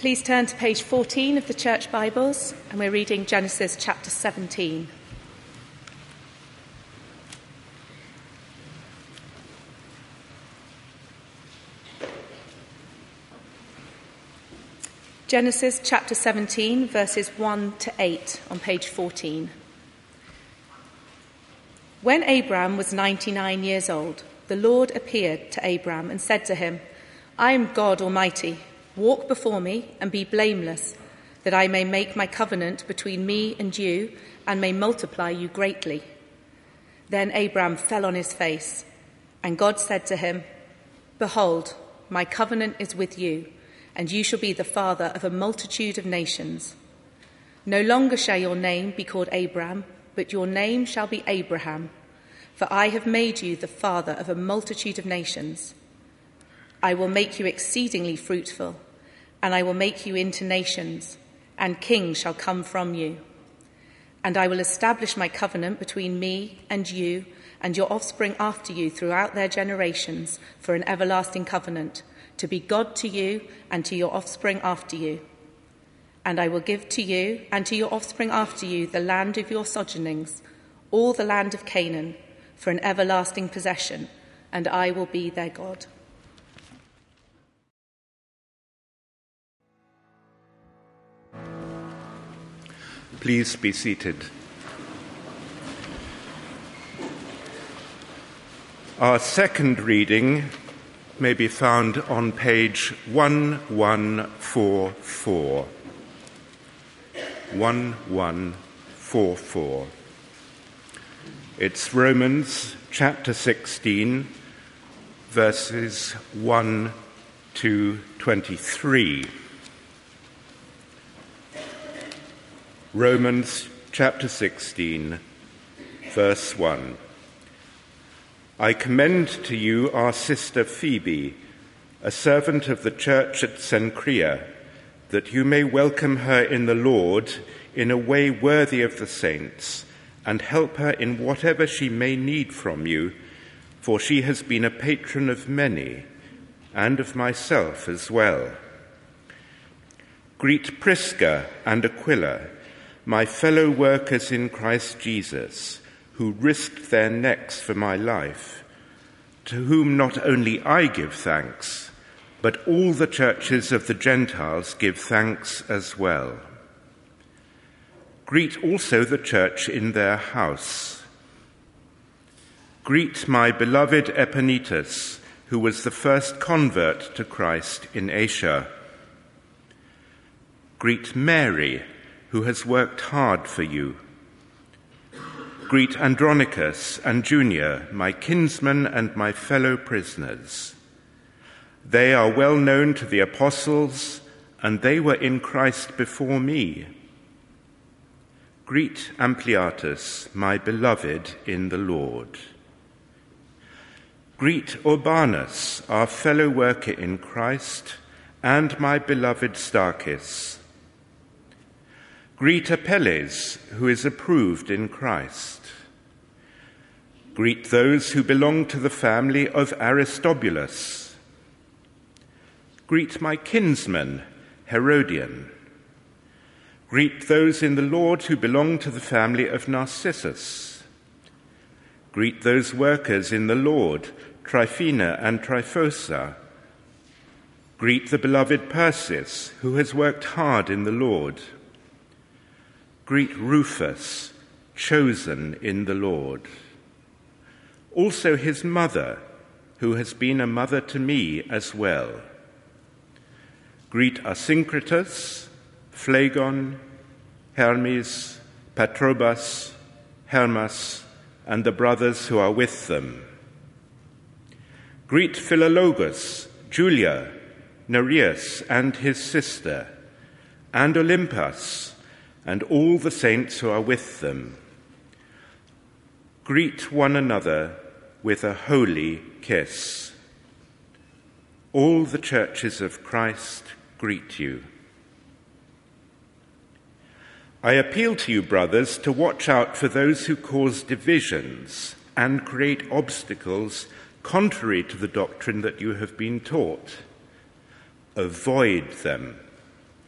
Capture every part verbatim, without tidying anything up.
Please turn to page fourteen of the Church Bibles, and we're reading Genesis chapter seventeen. Genesis chapter seventeen, verses one to eight on page fourteen. When Abram was ninety-nine years old, the Lord appeared to Abram and said to him, "I am God Almighty. Walk before me and be blameless, that I may make my covenant between me and you and may multiply you greatly." Then Abram fell on his face, and God said to him, "Behold, my covenant is with you, and you shall be the father of a multitude of nations. No longer shall your name be called Abram, but your name shall be Abraham, for I have made you the father of a multitude of nations. I will make you exceedingly fruitful, and I will make you into nations, and kings shall come from you. And I will establish my covenant between me and you and your offspring after you throughout their generations for an everlasting covenant, to be God to you and to your offspring after you. And I will give to you and to your offspring after you the land of your sojournings, all the land of Canaan, for an everlasting possession, and I will be their God." Please be seated. Our second reading may be found on page one one four four. one one four four. It's Romans chapter sixteen, verses one to twenty-three. Romans chapter sixteen, verse one. "I commend to you our sister Phoebe, a servant of the church at Cenchrea, that you may welcome her in the Lord in a way worthy of the saints, and help her in whatever she may need from you, for she has been a patron of many, and of myself as well. Greet Prisca and Aquila, my fellow workers in Christ Jesus, who risked their necks for my life, to whom not only I give thanks, but all the churches of the Gentiles give thanks as well. Greet also the church in their house. Greet my beloved Epanetus, who was the first convert to Christ in Asia. Greet Mary, who has worked hard for you. Greet Andronicus and Junia, my kinsmen and my fellow prisoners. They are well known to the apostles, and they were in Christ before me. Greet Ampliatus, my beloved in the Lord. Greet Urbanus, our fellow worker in Christ, and my beloved Starkis. Greet Apelles, who is approved in Christ. Greet those who belong to the family of Aristobulus. Greet my kinsman, Herodian. Greet those in the Lord who belong to the family of Narcissus. Greet those workers in the Lord, Tryphena and Tryphosa. Greet the beloved Persis, who has worked hard in the Lord. Greet Rufus, chosen in the Lord. Also his mother, who has been a mother to me as well. Greet Asyncritus, Phlegon, Hermes, Patrobas, Hermas, and the brothers who are with them. Greet Philologus, Julia, Nereus and his sister, and Olympas, and all the saints who are with them. Greet one another with a holy kiss. All the churches of Christ greet you. I appeal to you, brothers, to watch out for those who cause divisions and create obstacles contrary to the doctrine that you have been taught. Avoid them.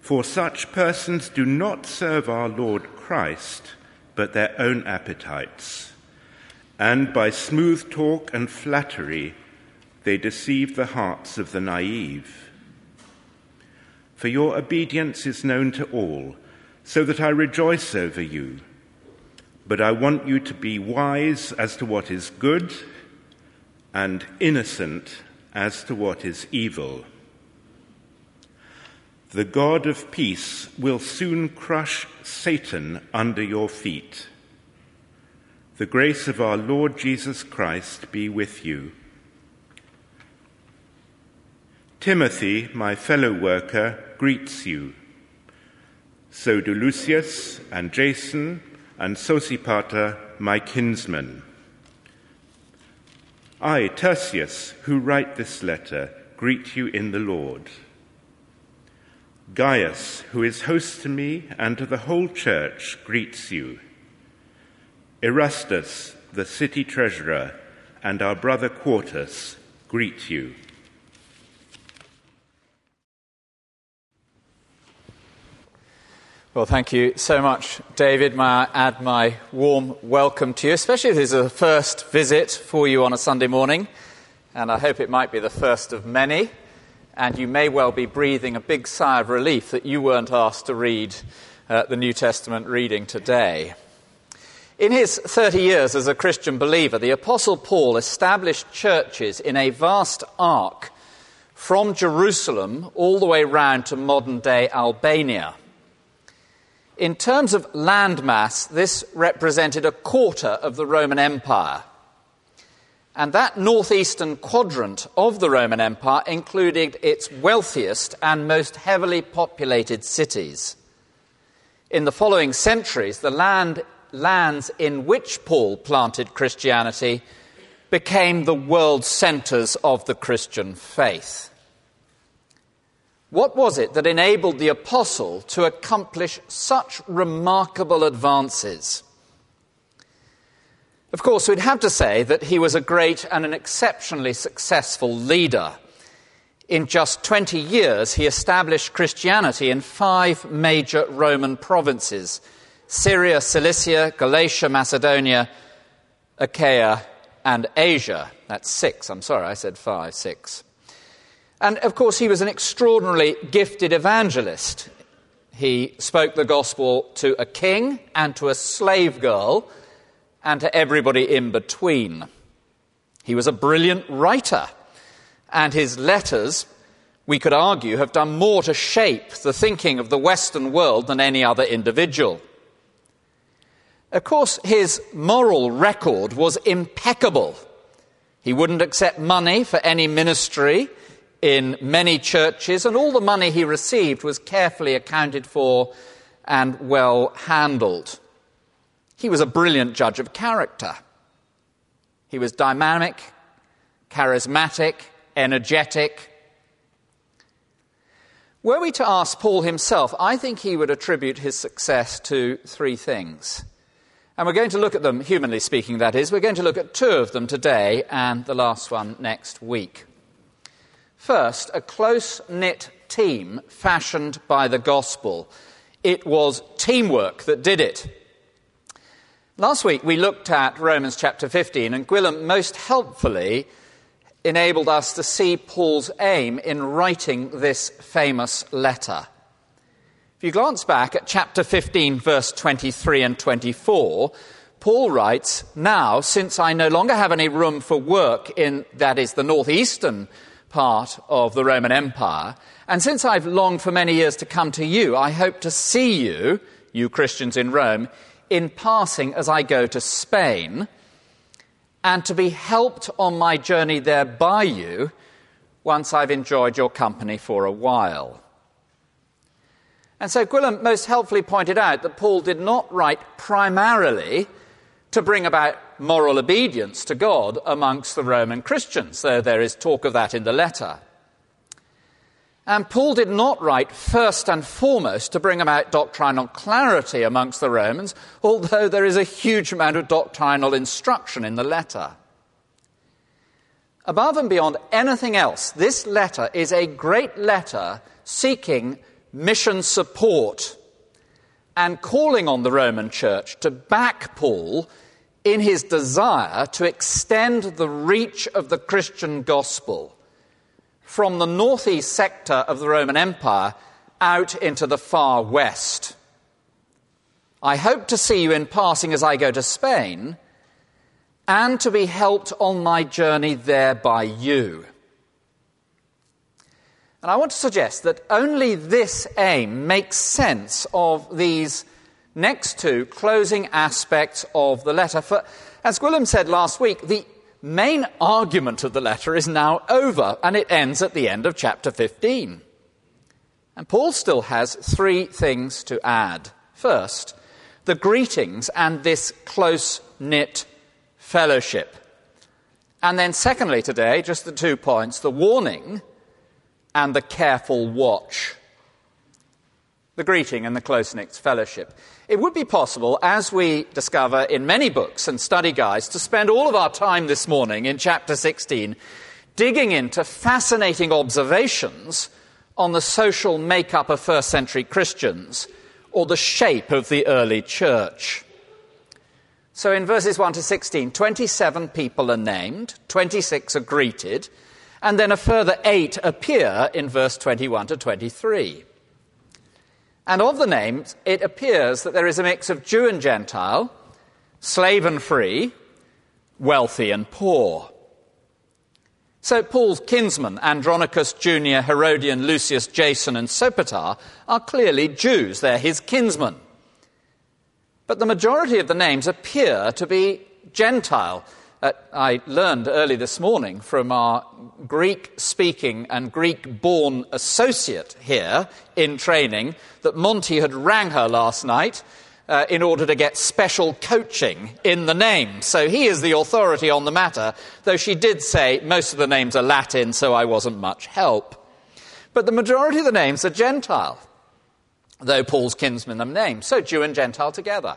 For such persons do not serve our Lord Christ, but their own appetites. And by smooth talk and flattery, they deceive the hearts of the naive. For your obedience is known to all, so that I rejoice over you. But I want you to be wise as to what is good and innocent as to what is evil. The God of peace will soon crush Satan under your feet. The grace of our Lord Jesus Christ be with you. Timothy, my fellow worker, greets you. So do Lucius and Jason and Sosipater, my kinsmen. I, Tertius, who write this letter, greet you in the Lord. Gaius, who is host to me and to the whole church, greets you. Erastus, the city treasurer, and our brother Quartus greet you. Well, thank you so much, David. May I add my warm welcome to you, especially if this is a first visit for you on a Sunday morning, and I hope it might be the first of many, and you may well be breathing a big sigh of relief that you weren't asked to read uh, the New Testament reading today. In his thirty years as a Christian believer, the Apostle Paul established churches in a vast arc from Jerusalem all the way round to modern-day Albania. In terms of landmass, this represented a quarter of the Roman Empire. And that northeastern quadrant of the Roman Empire included its wealthiest and most heavily populated cities. In the following centuries, the land, lands in which Paul planted Christianity became the world centres of the Christian faith. What was it that enabled the apostle to accomplish such remarkable advances? Of course, we'd have to say that he was a great and an exceptionally successful leader. In just twenty years, he established Christianity in five major Roman provinces: Syria, Cilicia, Galatia, Macedonia, Achaia, and Asia. That's six. I'm sorry, I said five, six. And, of course, he was an extraordinarily gifted evangelist. He spoke the gospel to a king and to a slave girl and to everybody in between. He was a brilliant writer, and his letters, we could argue, have done more to shape the thinking of the Western world than any other individual. Of course, his moral record was impeccable. He wouldn't accept money for any ministry in many churches, and all the money he received was carefully accounted for and well handled. He was a brilliant judge of character. He was dynamic, charismatic, energetic. Were we to ask Paul himself, I think he would attribute his success to three things. And we're going to look at them, humanly speaking, that is. We're going to look at two of them today and the last one next week. First, a close-knit team fashioned by the gospel. It was teamwork that did it. Last week we looked at Romans chapter fifteen, and Gwilym most helpfully enabled us to see Paul's aim in writing this famous letter. If you glance back at chapter fifteen, verse twenty-three and twenty-four, Paul writes, "Now, since I no longer have any room for work in, that is, the northeastern part of the Roman Empire, and since I've longed for many years to come to you, I hope to see you, you Christians in Rome, in passing as I go to Spain, and to be helped on my journey there by you once I've enjoyed your company for a while." And so Gwilym most helpfully pointed out that Paul did not write primarily to bring about moral obedience to God amongst the Roman Christians, though there is talk of that in the letter. And Paul did not write first and foremost to bring about doctrinal clarity amongst the Romans, although there is a huge amount of doctrinal instruction in the letter. Above and beyond anything else, this letter is a great letter seeking mission support and calling on the Roman Church to back Paul in his desire to extend the reach of the Christian gospel from the northeast sector of the Roman Empire out into the far west. I hope to see you in passing as I go to Spain, and to be helped on my journey there by you. And I want to suggest that only this aim makes sense of these next two closing aspects of the letter. For, as Gwilym said last week, the main argument of the letter is now over, and it ends at the end of chapter fifteen. And Paul still has three things to add. First, the greetings and this close-knit fellowship. And then secondly today, just the two points, the warning and the careful watch. The greeting and the close-knit fellowship. It would be possible, as we discover in many books and study guides, to spend all of our time this morning in chapter sixteen digging into fascinating observations on the social makeup of first century Christians or the shape of the early church. So in verses one to sixteen, twenty-seven people are named, twenty-six are greeted, and then a further eight appear in verse twenty-one to twenty-three. And of the names, it appears that there is a mix of Jew and Gentile, slave and free, wealthy and poor. So Paul's kinsmen, Andronicus, Junior, Herodian, Lucius, Jason, and Sopater, are clearly Jews. They're his kinsmen. But the majority of the names appear to be Gentile. Uh, I learned early this morning from our Greek-speaking and Greek-born associate here in training that Monty had rang her last night uh, in order to get special coaching in the name. So he is the authority on the matter, though she did say most of the names are Latin, so I wasn't much help. But the majority of the names are Gentile, though Paul's kinsmen are named. So Jew and Gentile together.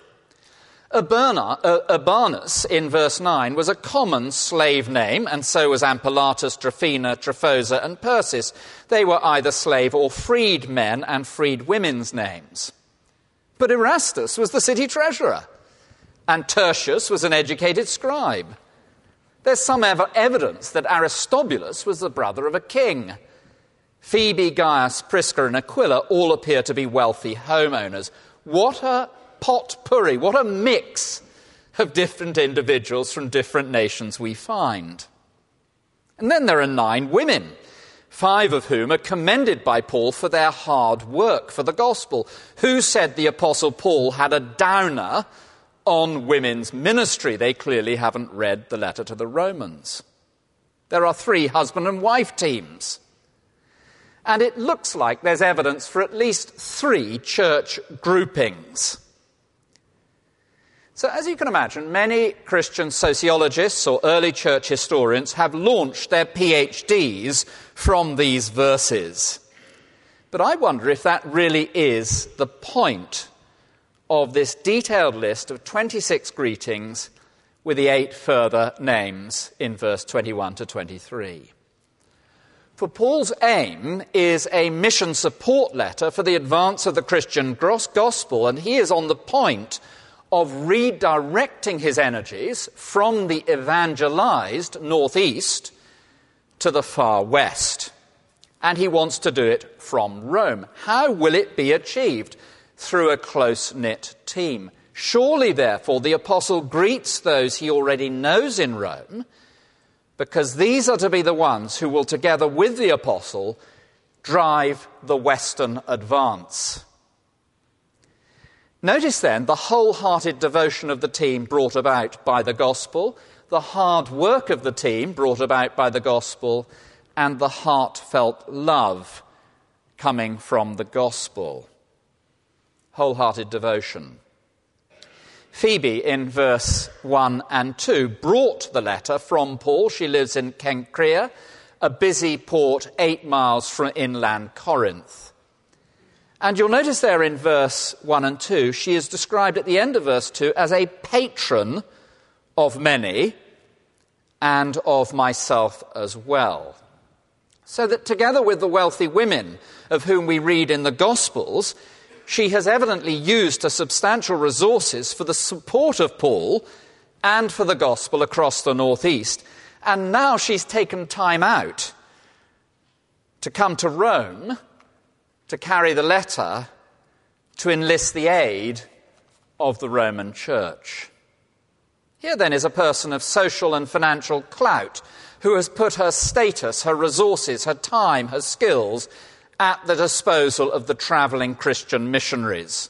Urbana, uh, Urbanus, in verse nine, was a common slave name, and so was Ampliatus, Tryphena, Tryphosa, and Persis. They were either slave or freed men and freed women's names. But Erastus was the city treasurer, and Tertius was an educated scribe. There's some ev- evidence that Aristobulus was the brother of a king. Phoebe, Gaius, Prisca, and Aquila all appear to be wealthy homeowners. What a potpourri, what a mix of different individuals from different nations we find. And then there are nine women, five of whom are commended by Paul for their hard work for the gospel. Who said the Apostle Paul had a downer on women's ministry? They clearly haven't read the letter to the Romans. There are three husband and wife teams. And it looks like there's evidence for at least three church groupings. So as you can imagine, many Christian sociologists or early church historians have launched their PhDs from these verses. But I wonder if that really is the point of this detailed list of twenty-six greetings with the eight further names in verse twenty-one to twenty-three. For Paul's aim is a mission support letter for the advance of the Christian gospel, and he is on the point of redirecting his energies from the evangelized northeast to the far west. And he wants to do it from Rome. How will it be achieved? Through a close-knit team. Surely, therefore, the apostle greets those he already knows in Rome, because these are to be the ones who will, together with the apostle, drive the Western advance. Notice then the wholehearted devotion of the team brought about by the gospel, the hard work of the team brought about by the gospel, and the heartfelt love coming from the gospel. Wholehearted devotion. Phoebe, in verse one and two, brought the letter from Paul. She lives in Cenchrea, a busy port eight miles from inland Corinth. And you'll notice there in verse one and two, she is described at the end of verse two as a patron of many and of myself as well. So that together with the wealthy women of whom we read in the Gospels, she has evidently used her substantial resources for the support of Paul and for the gospel across the northeast. And now she's taken time out to come to Rome to carry the letter to enlist the aid of the Roman Church. Here then is a person of social and financial clout who has put her status, her resources, her time, her skills at the disposal of the travelling Christian missionaries.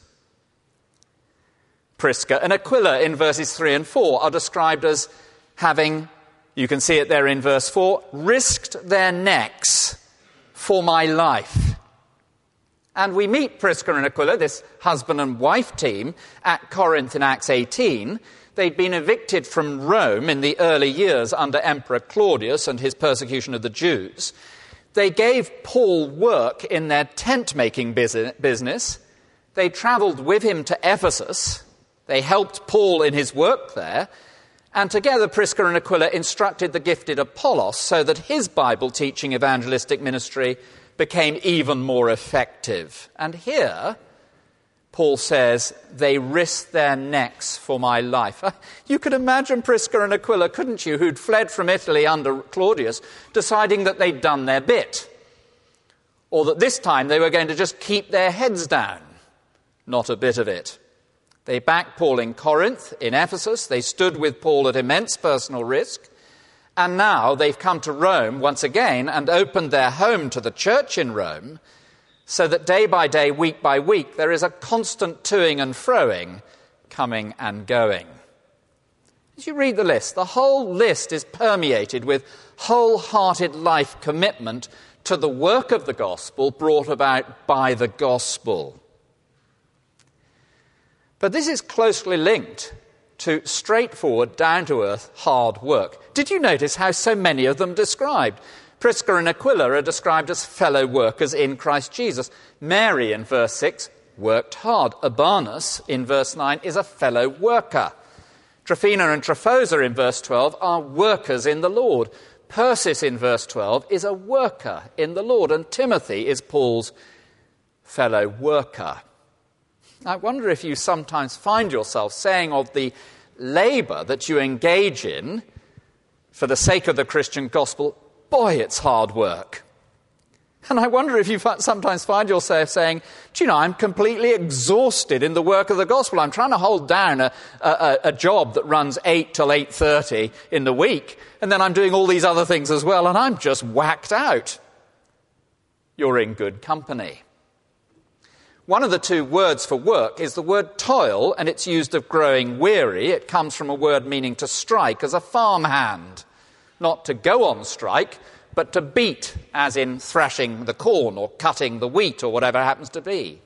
Prisca and Aquila in verses three and four are described as having, you can see it there in verse four, risked their necks for my life. And we meet Prisca and Aquila, this husband and wife team, at Corinth in Acts eighteen. They'd been evicted from Rome in the early years under Emperor Claudius and his persecution of the Jews. They gave Paul work in their tent-making business. They travelled with him to Ephesus. They helped Paul in his work there. And together Prisca and Aquila instructed the gifted Apollos so that his Bible-teaching evangelistic ministry became even more effective. And here, Paul says, they risked their necks for my life. You could imagine Prisca and Aquila, couldn't you, who'd fled from Italy under Claudius, deciding that they'd done their bit. Or that this time they were going to just keep their heads down. Not a bit of it. They backed Paul in Corinth, in Ephesus. They stood with Paul at immense personal risk. And now they've come to Rome once again and opened their home to the church in Rome, so that day by day, week by week, there is a constant toing and froing, coming and going. As you read the list, the whole list is permeated with wholehearted life commitment to the work of the gospel brought about by the gospel. But this is closely linked to straightforward, down-to-earth, hard work. Did you notice how so many of them described? Prisca and Aquila are described as fellow workers in Christ Jesus. Mary, in verse six, worked hard. Urbanus, in verse nine, is a fellow worker. Tryphena and Tryphosa, in verse twelve, are workers in the Lord. Persis, in verse twelve, is a worker in the Lord. And Timothy is Paul's fellow worker. I wonder if you sometimes find yourself saying of the labour that you engage in for the sake of the Christian gospel, boy, it's hard work. And I wonder if you sometimes find yourself saying, do you know, I'm completely exhausted in the work of the gospel. I'm trying to hold down a, a, a job that runs eight till eight thirty in the week, and then I'm doing all these other things as well, and I'm just whacked out. You're in good company. One of the two words for work is the word toil, and it's used of growing weary. It comes from a word meaning to strike, as a farmhand. Not to go on strike, but to beat, as in thrashing the corn or cutting the wheat or whatever it happens to be.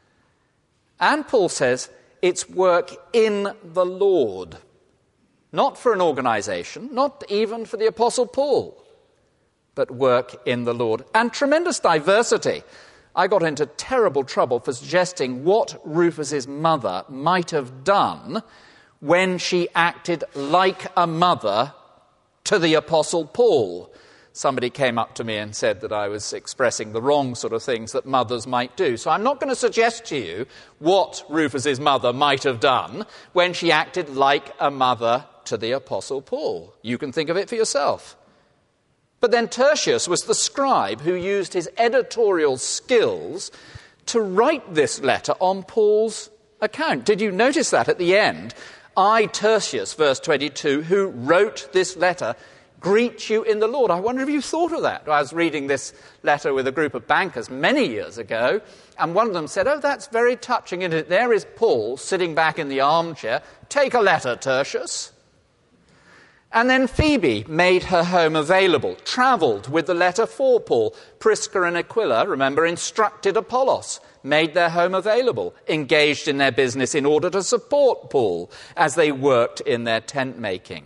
And Paul says it's work in the Lord, not for an organisation, not even for the Apostle Paul, but work in the Lord. And tremendous diversity. I got into terrible trouble for suggesting what Rufus's mother might have done when she acted like a mother to the Apostle Paul. Somebody came up to me and said that I was expressing the wrong sort of things that mothers might do. So I'm not going to suggest to you what Rufus's mother might have done when she acted like a mother to the Apostle Paul. You can think of it for yourself. But then Tertius was the scribe who used his editorial skills to write this letter on Paul's account. Did you notice that at the end? I, Tertius, verse twenty-two, who wrote this letter, greet you in the Lord. I wonder if you thought of that. I was reading this letter with a group of bankers many years ago, and one of them said, oh, that's very touching, isn't it? There is Paul sitting back in the armchair. Take a letter, Tertius. And then Phoebe made her home available, travelled with the letter for Paul. Prisca and Aquila, remember, instructed Apollos, made their home available, engaged in their business in order to support Paul as they worked in their tent making.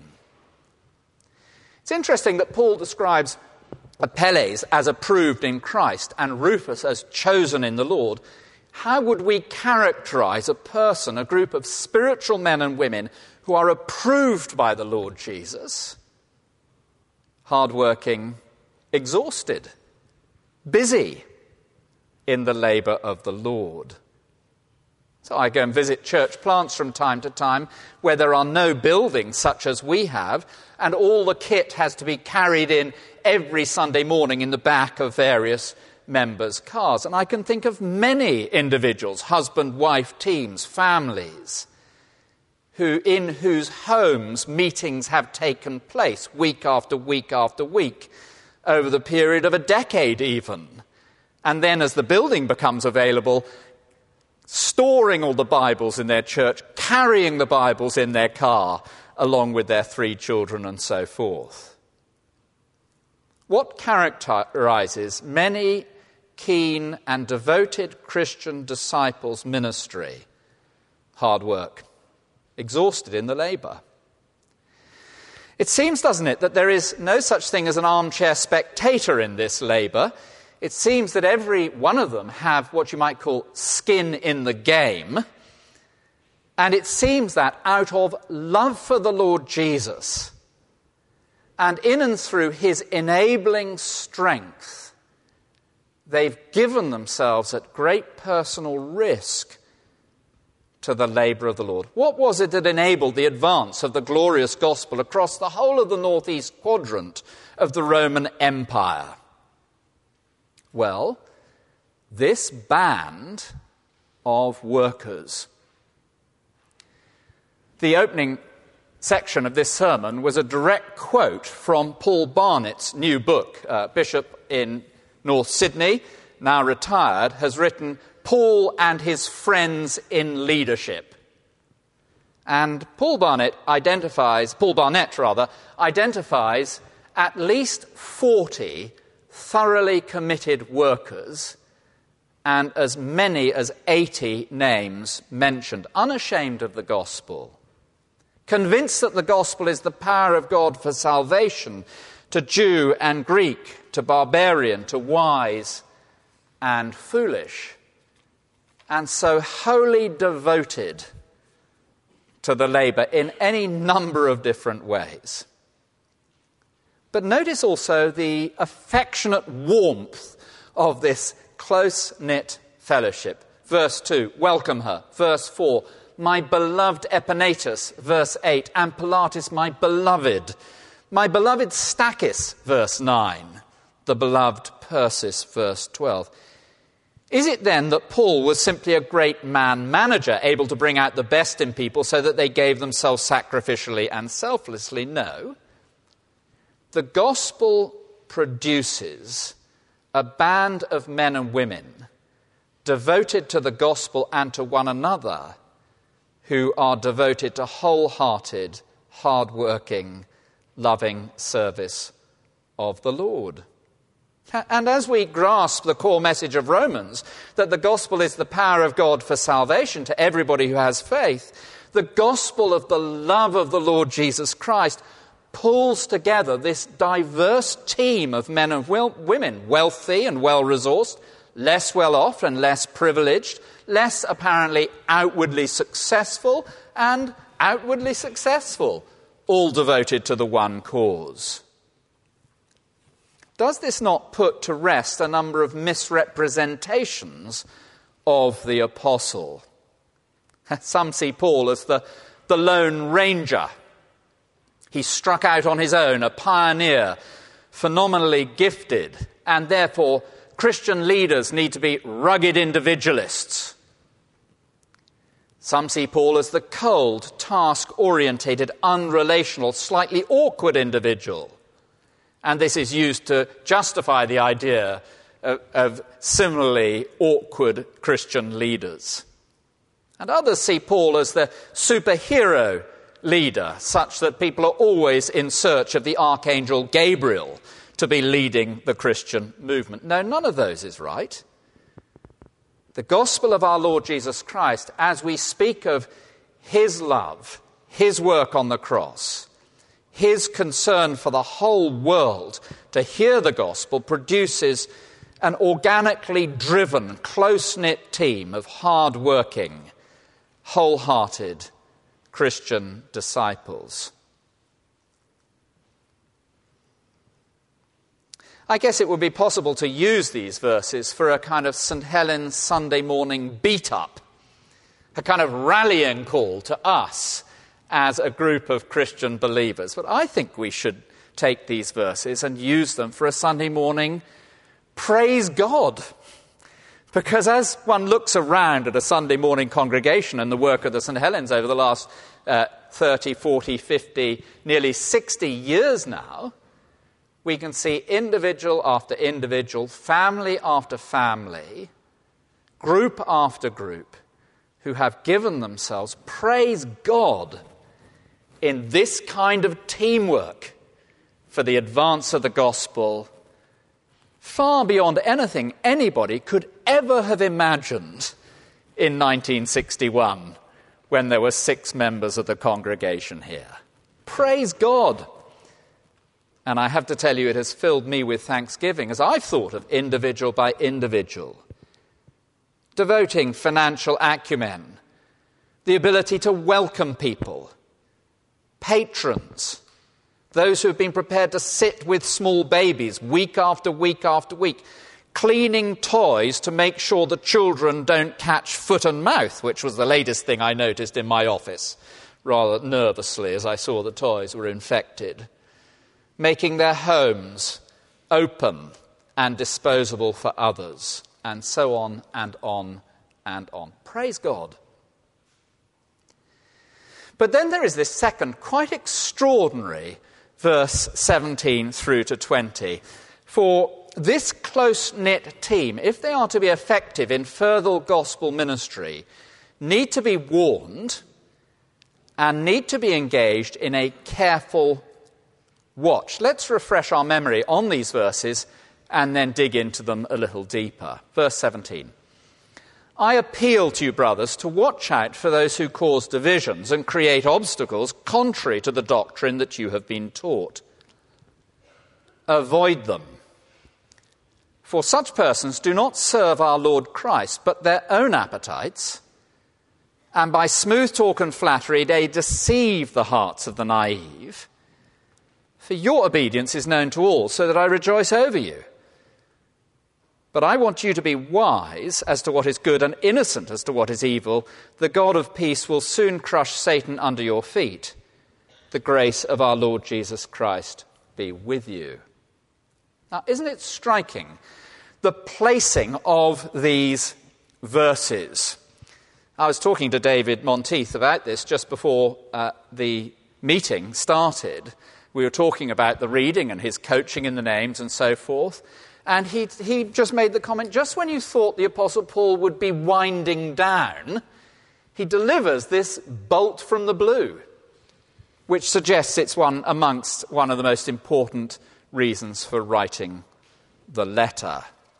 It's interesting that Paul describes Apelles as approved in Christ and Rufus as chosen in the Lord. How would we characterize a person, a group of spiritual men and women who are approved by the Lord Jesus? Hardworking, exhausted busy in the labour of the Lord. So I go and visit church plants from time to time where there are no buildings such as we have, and all the kit has to be carried in every Sunday morning in the back of various members' cars. And I can think of many individuals, husband, wife, teams, families, who in whose homes meetings have taken place week after week after week, over the period of a decade even. And then as the building becomes available, storing all the Bibles in their church, carrying the Bibles in their car, along with their three children and so forth. What characterizes many keen and devoted Christian disciples' ministry? Hard work, exhausted in the labour. It seems, doesn't it, that there is no such thing as an armchair spectator in this labour. It seems that every one of them have what you might call skin in the game. And it seems that out of love for the Lord Jesus and in and through his enabling strength, they've given themselves at great personal risk to the labour of the Lord. What was it that enabled the advance of the glorious gospel across the whole of the northeast quadrant of the Roman Empire? Well, this band of workers. The opening section of this sermon was a direct quote from Paul Barnett's new book. Uh, Bishop in North Sydney, now retired, has written Paul and His Friends in Leadership. And Paul Barnett identifies, Paul Barnett rather, identifies at least forty thoroughly committed workers and as many as eighty names mentioned, unashamed of the gospel, convinced that the gospel is the power of God for salvation to Jew and Greek, to barbarian, to wise and foolish, and so wholly devoted to the labour in any number of different ways. But notice also the affectionate warmth of this close-knit fellowship. Verse two, welcome her. Verse four, my beloved Epaenetus. Verse eight, and Pilatus, my beloved. My beloved Stachys. Verse nine, the beloved Persis. Verse twelve. Is it then that Paul was simply a great man-manager, able to bring out the best in people so that they gave themselves sacrificially and selflessly? No. The gospel produces a band of men and women devoted to the gospel and to one another who are devoted to wholehearted, hard-working, loving service of the Lord. And as we grasp the core message of Romans, that the gospel is the power of God for salvation to everybody who has faith, the gospel of the love of the Lord Jesus Christ pulls together this diverse team of men and women, wealthy and well-resourced, less well-off and less privileged, less apparently outwardly successful and outwardly successful, all devoted to the one cause. Does this not put to rest a number of misrepresentations of the apostle? Some see Paul as the, the Lone Ranger. He struck out on his own, a pioneer, phenomenally gifted, and therefore Christian leaders need to be rugged individualists. Some see Paul as the cold, task-orientated, unrelational, slightly awkward individual. And this is used to justify the idea of, of similarly awkward Christian leaders. And others see Paul as the superhero leader, such that people are always in search of the Archangel Gabriel to be leading the Christian movement. No, none of those is right. The gospel of our Lord Jesus Christ, as we speak of his love, his work on the cross, his concern for the whole world to hear the gospel, produces an organically driven, close-knit team of hard-working, wholehearted Christian disciples. I guess it would be possible to use these verses for a kind of Saint Helens Sunday morning beat-up, a kind of rallying call to us as a group of Christian believers. But I think we should take these verses and use them for a Sunday morning praise God. Because as one looks around at a Sunday morning congregation and the work of the Saint Helens over the last uh, thirty, forty, fifty, nearly sixty years now, we can see individual after individual, family after family, group after group, who have given themselves, praise God, in this kind of teamwork for the advance of the gospel, far beyond anything anybody could ever have imagined in nineteen sixty-one, when there were six members of the congregation here. Praise God! And I have to tell you, it has filled me with thanksgiving as I've thought of individual by individual, devoting financial acumen, the ability to welcome people, patrons, those who have been prepared to sit with small babies week after week after week, cleaning toys to make sure the children don't catch foot and mouth, which was the latest thing I noticed in my office, rather nervously as I saw the toys were infected, making their homes open and disposable for others, and so on and on and on. Praise God. But then there is this second, quite extraordinary verse seventeen through to twenty. For this close-knit team, if they are to be effective in further gospel ministry, need to be warned and need to be engaged in a careful watch. Let's refresh our memory on these verses and then dig into them a little deeper. Verse seventeen. I appeal to you, brothers, to watch out for those who cause divisions and create obstacles contrary to the doctrine that you have been taught. Avoid them. For such persons do not serve our Lord Christ, but their own appetites, and by smooth talk and flattery they deceive the hearts of the naive. For your obedience is known to all, so that I rejoice over you. But I want you to be wise as to what is good and innocent as to what is evil. The God of peace will soon crush Satan under your feet. The grace of our Lord Jesus Christ be with you. Now, isn't it striking, the placing of these verses? I was talking to David Monteith about this just before uh, the meeting started. We were talking about the reading and his coaching in the names and so forth. And he, he just made the comment, just when you thought the Apostle Paul would be winding down, he delivers this bolt from the blue, which suggests it's one amongst one of the most important reasons for writing the letter.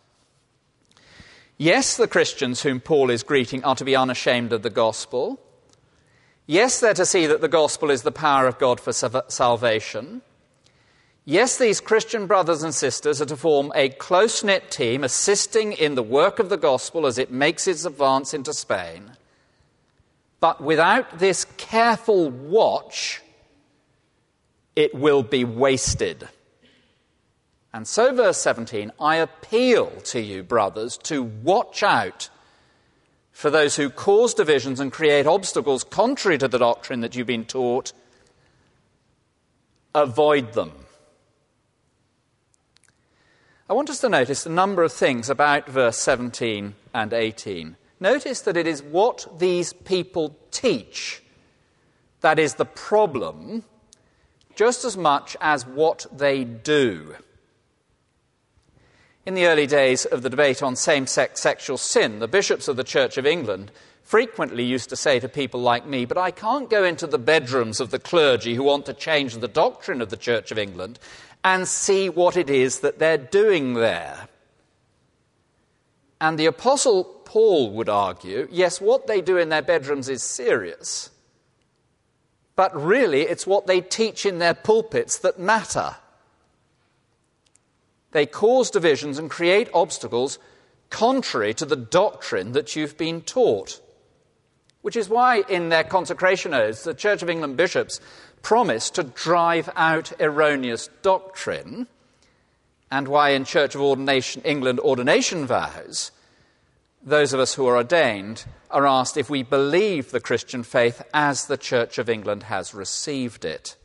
Yes, the Christians whom Paul is greeting are to be unashamed of the gospel. Yes, they're to see that the gospel is the power of God for salvation. Yes, these Christian brothers and sisters are to form a close-knit team assisting in the work of the gospel as it makes its advance into Spain. But without this careful watch, it will be wasted. And so, verse seventeen, I appeal to you, brothers, to watch out for those who cause divisions and create obstacles contrary to the doctrine that you've been taught. Avoid them. I want us to notice a number of things about verse seventeen and eighteen. Notice that it is what these people teach that is the problem, just as much as what they do. In the early days of the debate on same-sex sexual sin, the bishops of the Church of England frequently used to say to people like me, but I can't go into the bedrooms of the clergy who want to change the doctrine of the Church of England and see what it is that they're doing there. And the Apostle Paul would argue, yes, what they do in their bedrooms is serious, but really it's what they teach in their pulpits that matter. They cause divisions and create obstacles contrary to the doctrine that you've been taught. Which is why in their consecration oaths, the Church of England bishops promised to drive out erroneous doctrine and why in Church of Ordination England ordination vows, those of us who are ordained are asked if we believe the Christian faith as the Church of England has received it.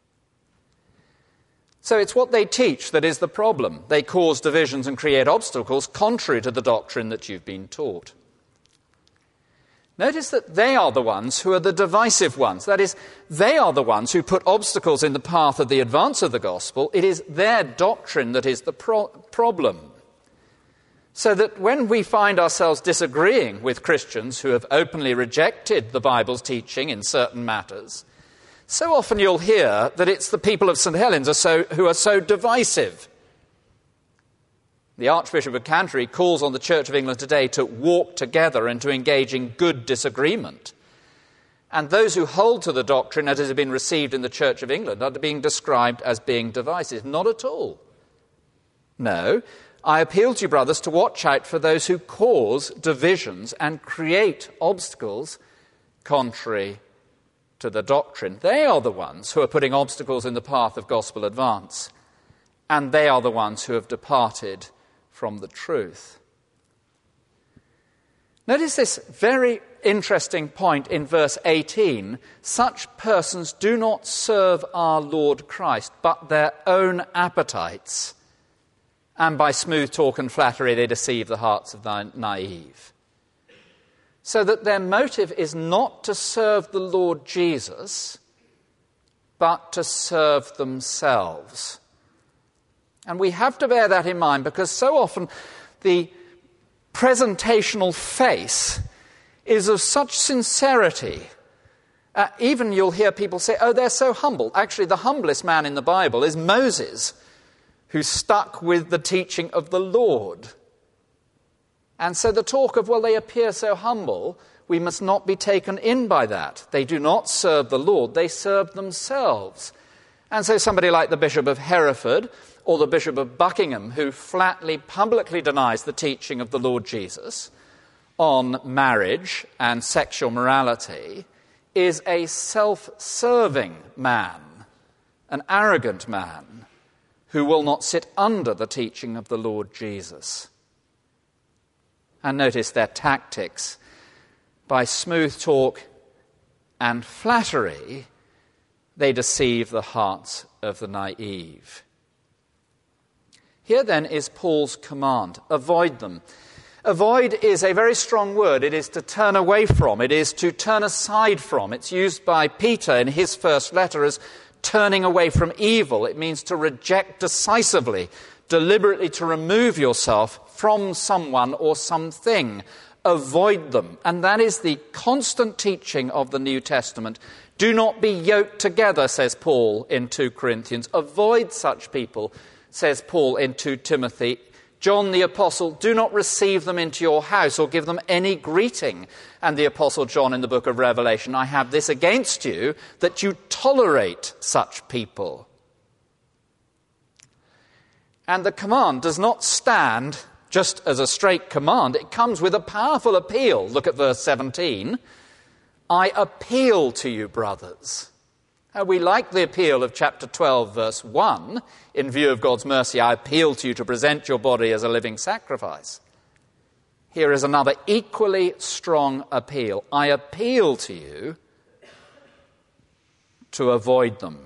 So it's what they teach that is the problem. They cause divisions and create obstacles contrary to the doctrine that you've been taught. Notice that they are the ones who are the divisive ones. That is, they are the ones who put obstacles in the path of the advance of the gospel. It is their doctrine that is the pro- problem. So that when we find ourselves disagreeing with Christians who have openly rejected the Bible's teaching in certain matters, so often you'll hear that it's the people of St Helens are so, who are so divisive. The Archbishop of Canterbury calls on the Church of England today to walk together and to engage in good disagreement. And those who hold to the doctrine as has been received in the Church of England are being described as being divisive. Not at all. No, I appeal to you, brothers, to watch out for those who cause divisions and create obstacles contrary to the doctrine. They are the ones who are putting obstacles in the path of gospel advance, and they are the ones who have departed from the truth. Notice this very interesting point in verse eighteen. Such persons do not serve our Lord Christ, but their own appetites, and by smooth talk and flattery they deceive the hearts of the naive. So that their motive is not to serve the Lord Jesus, but to serve themselves. And we have to bear that in mind because so often the presentational face is of such sincerity. Uh, even you'll hear people say, oh, they're so humble. Actually, the humblest man in the Bible is Moses, who stuck with the teaching of the Lord. And so the talk of, well, they appear so humble, we must not be taken in by that. They do not serve the Lord, they serve themselves. And so somebody like the Bishop of Hereford or the Bishop of Buckingham, who flatly, publicly denies the teaching of the Lord Jesus on marriage and sexual morality, is a self-serving man, an arrogant man, who will not sit under the teaching of the Lord Jesus. And notice their tactics. By smooth talk and flattery, they deceive the hearts of the naive. Here then is Paul's command. Avoid them. Avoid is a very strong word. It is to turn away from. It is to turn aside from. It's used by Peter in his first letter as turning away from evil. It means to reject decisively, deliberately to remove yourself from someone or something. Avoid them. And that is the constant teaching of the New Testament. Do not be yoked together, says Paul in Second Corinthians. Avoid such people, says Paul in Second Timothy. John the Apostle, do not receive them into your house or give them any greeting. And the Apostle John in the book of Revelation, I have this against you, that you tolerate such people. And the command does not stand just as a straight command. It comes with a powerful appeal. Look at verse seventeen. I appeal to you, brothers. Now, we like the appeal of chapter twelve, verse one. In view of God's mercy, I appeal to you to present your body as a living sacrifice. Here is another equally strong appeal. I appeal to you to avoid them.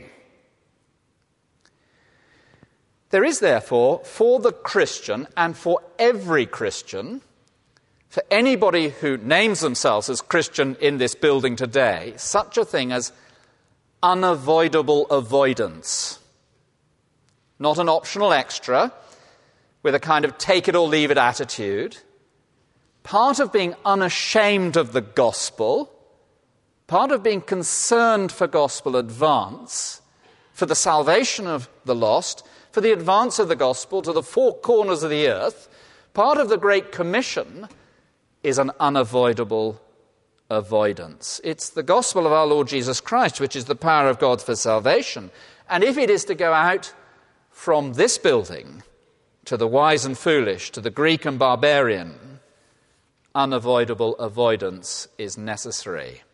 There is, therefore, for the Christian and for every Christian, for anybody who names themselves as Christian in this building today, such a thing as unavoidable avoidance. Not an optional extra with a kind of take-it-or-leave-it attitude. Part of being unashamed of the gospel, part of being concerned for gospel advance, for the salvation of the lost, for the advance of the gospel to the four corners of the earth, part of the Great Commission is an unavoidable avoidance. It's the gospel of our Lord Jesus Christ, which is the power of God for salvation. And if it is to go out from this building to the wise and foolish, to the Greek and barbarian, unavoidable avoidance is necessary.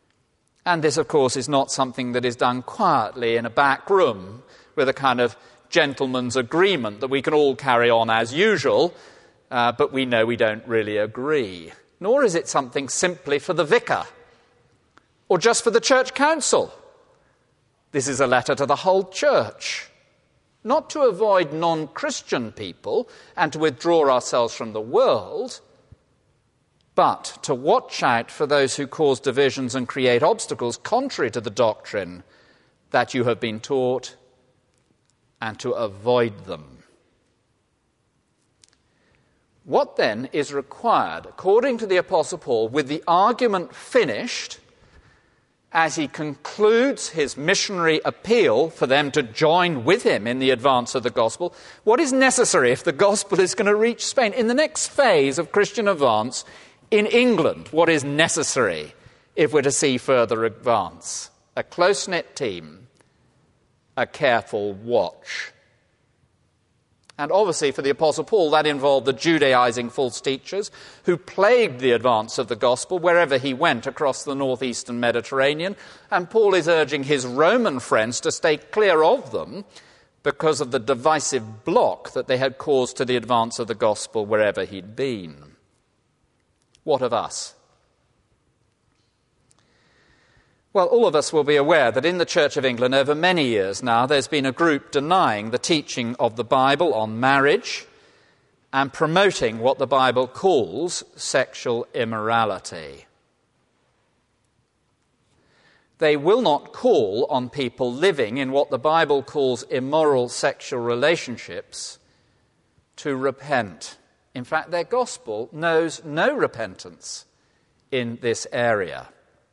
And this, of course, is not something that is done quietly in a back room with a kind of gentleman's agreement that we can all carry on as usual, uh, but we know we don't really agree. Nor is it something simply for the vicar or just for the church council. This is a letter to the whole church, not to avoid non-Christian people and to withdraw ourselves from the world, but to watch out for those who cause divisions and create obstacles contrary to the doctrine that you have been taught, and to avoid them. What then is required, according to the Apostle Paul, with the argument finished, as he concludes his missionary appeal for them to join with him in the advance of the gospel, what is necessary if the gospel is going to reach Spain? In the next phase of Christian advance in England, what is necessary if we're to see further advance? A close-knit team, a careful watch. And obviously for the Apostle Paul, that involved the Judaizing false teachers who plagued the advance of the gospel wherever he went across the northeastern Mediterranean. And Paul is urging his Roman friends to stay clear of them because of the divisive block that they had caused to the advance of the gospel wherever he'd been. What of us? Well, all of us will be aware that in the Church of England over many years now there's been a group denying the teaching of the Bible on marriage and promoting what the Bible calls sexual immorality. They will not call on people living in what the Bible calls immoral sexual relationships to repent. In fact, their gospel knows no repentance in this area.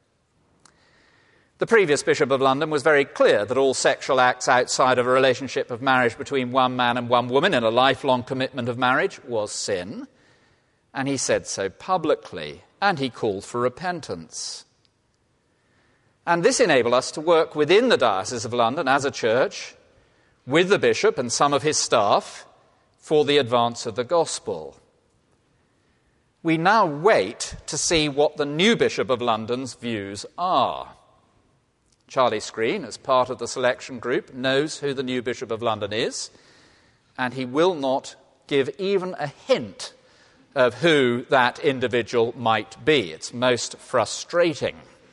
The previous Bishop of London was very clear that all sexual acts outside of a relationship of marriage between one man and one woman in a lifelong commitment of marriage was sin, and he said so publicly, and he called for repentance. And this enabled us to work within the Diocese of London as a church, with the Bishop and some of his staff, for the advance of the gospel. We now wait to see what the new Bishop of London's views are. Charlie Screen, as part of the selection group, knows who the new Bishop of London is, and he will not give even a hint of who that individual might be. It's most frustrating.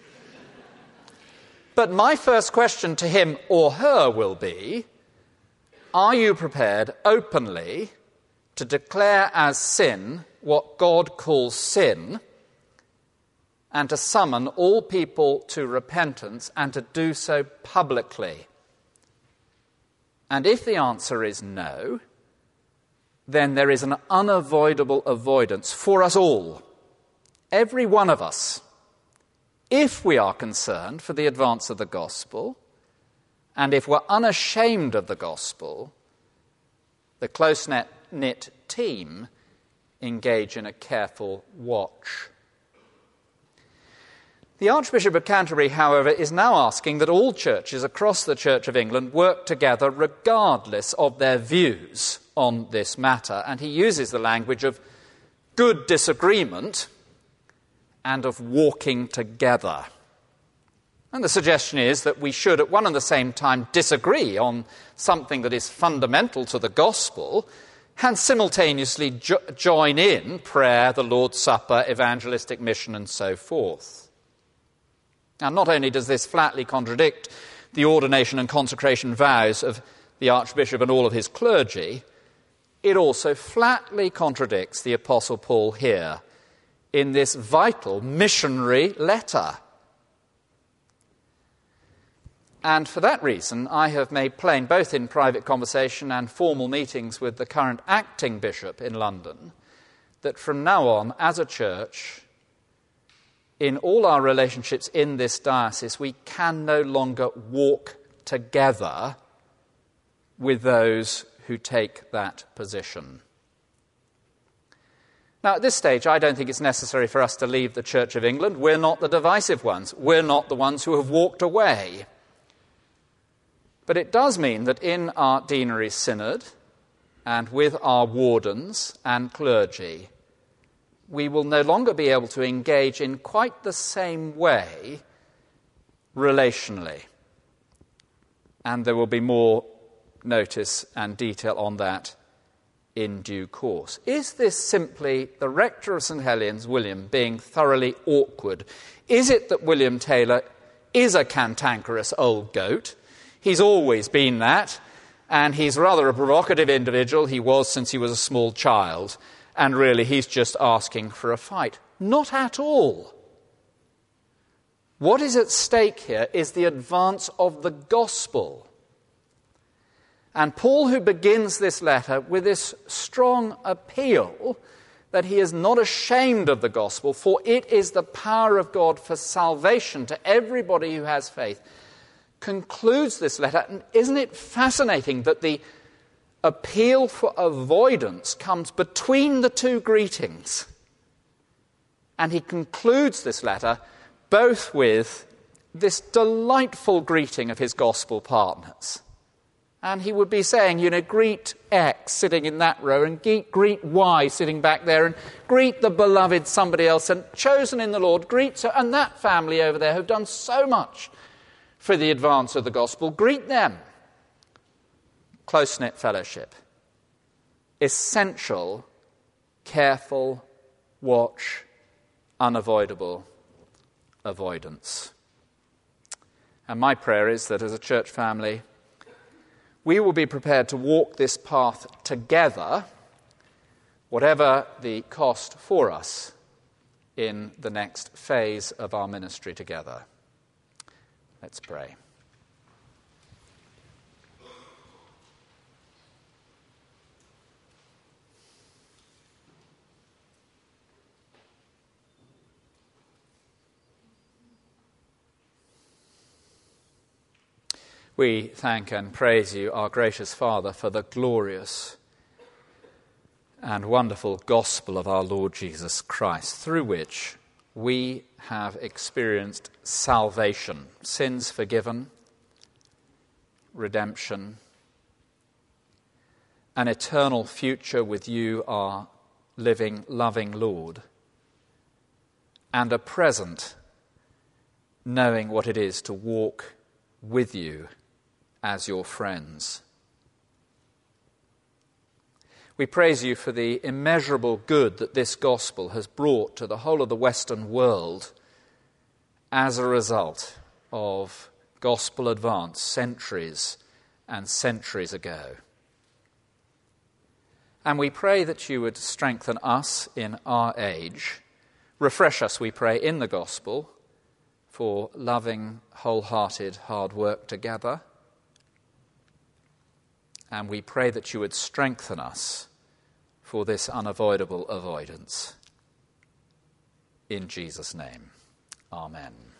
But my first question to him or her will be, are you prepared openly to declare as sin what God calls sin, and to summon all people to repentance, and to do so publicly? And if the answer is no, then there is an unavoidable avoidance for us all, every one of us, if we are concerned for the advance of the gospel, and if we're unashamed of the gospel, the close-knit team engage in a careful watch. The Archbishop of Canterbury, however, is now asking that all churches across the Church of England work together regardless of their views on this matter, and he uses the language of good disagreement and of walking together. And the suggestion is that we should at one and the same time disagree on something that is fundamental to the gospel and simultaneously jo- join in prayer, the Lord's Supper, evangelistic mission, and so forth. Now, not only does this flatly contradict the ordination and consecration vows of the Archbishop and all of his clergy, it also flatly contradicts the Apostle Paul here in this vital missionary letter. And for that reason, I have made plain, both in private conversation and formal meetings with the current acting bishop in London, that from now on, as a church, in all our relationships in this diocese, we can no longer walk together with those who take that position. Now, at this stage, I don't think it's necessary for us to leave the Church of England. We're not the divisive ones. We're not the ones who have walked away. But it does mean that in our deanery synod and with our wardens and clergy, we will no longer be able to engage in quite the same way relationally. And there will be more notice and detail on that in due course. Is this simply the rector of St Helens, William, being thoroughly awkward? Is it that William Taylor is a cantankerous old goat? He's always been that, and he's rather a provocative individual. He was since he was a small child, and really he's just asking for a fight. Not at all. What is at stake here is the advance of the gospel. And Paul, who begins this letter with this strong appeal that he is not ashamed of the gospel, for it is the power of God for salvation to everybody who has faith, concludes this letter. And isn't it fascinating that the appeal for avoidance comes between the two greetings? And he concludes this letter both with this delightful greeting of his gospel partners. And he would be saying, you know, greet X sitting in that row, and greet, greet Y sitting back there, and greet the beloved somebody else, and chosen in the Lord, greet so, and that family over there who've done so much for the advance of the gospel, greet them. Close-knit fellowship. Essential, careful, watch, unavoidable avoidance. And my prayer is that as a church family, we will be prepared to walk this path together, whatever the cost for us in the next phase of our ministry together. Let's pray. We thank and praise you, our gracious Father, for the glorious and wonderful gospel of our Lord Jesus Christ, through which we have experienced salvation, sins forgiven, redemption, an eternal future with you, our living, loving Lord, and a present knowing what it is to walk with you as your friends. We praise you for the immeasurable good that this gospel has brought to the whole of the Western world as a result of gospel advance centuries and centuries ago. And we pray that you would strengthen us in our age, refresh us, we pray, in the gospel for loving, wholehearted, hard work together. And we pray that you would strengthen us for this unavoidable avoidance. In Jesus' name, amen.